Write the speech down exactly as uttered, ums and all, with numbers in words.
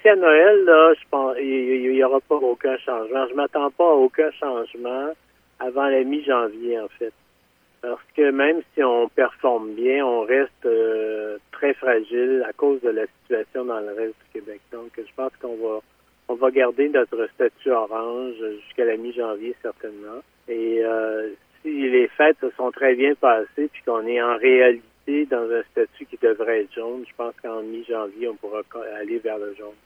jusqu'à Noël, là, je pense il n'y aura pas aucun changement. Je m'attends pas à aucun changement avant la mi-janvier, en fait. Parce que même si on performe bien, on reste euh, très fragile à cause de la situation dans le reste du Québec. Donc, je pense qu'on va on va garder notre statut orange jusqu'à la mi-janvier, certainement. Et euh, si les fêtes se sont très bien passées, puis qu'on est en réalité dans un statut qui devrait être jaune, je pense qu'en mi-janvier, on pourra aller vers le jaune.